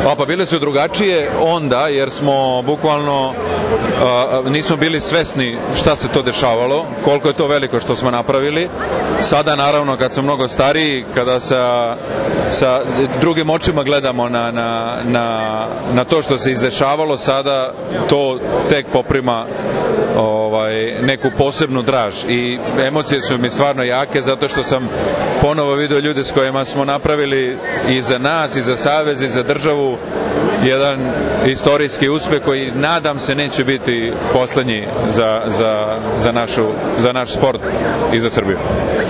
Pa bile su drugačije onda, jer smo bukvalno nismo bili svesni šta se to dešavalo, koliko je to veliko što smo napravili. Sada, naravno, kad smo mnogo stariji, kada sa drugim očima gledamo na to što se izdešavalo, sada to tek poprima neku posebnu draž i emocije su mi stvarno jake, zato što sam ponovo vidio ljude s kojima smo napravili i za nas, i za savez, i za državu jedan istorijski uspeh koji, nadam se, neće biti poslednji za naš sport i za Srbiju.